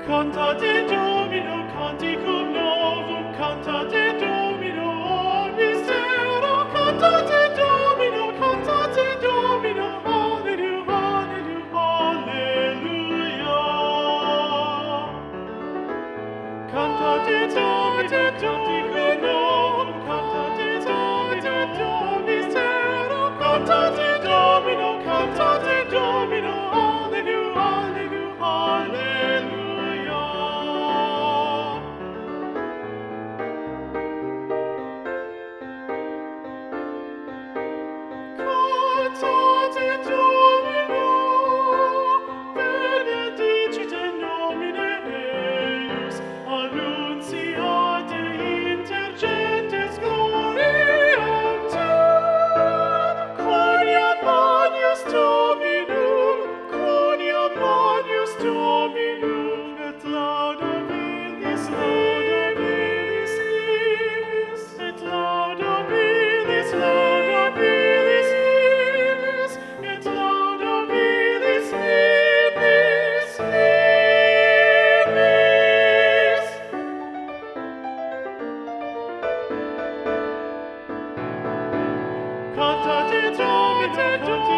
Cantate Domino, canticum novum, cantate Domino, mistero, cantate Domino, hallelujah, hallelujah, hallelujah. Cantate Domino, canticum novum, cantate Domino, mistero, cantate Domino, hallelujah, hallelujah, hallelujah. Cantate Domino, benedicite nomine eius, annunciate intergentes gloriam Tuam, quoniam magnus Dominum, quoniam magnus Dominum, et laudabilis nimis, et laudabilis nimis, et laudabilis nimis, nimis. Cantate Domino,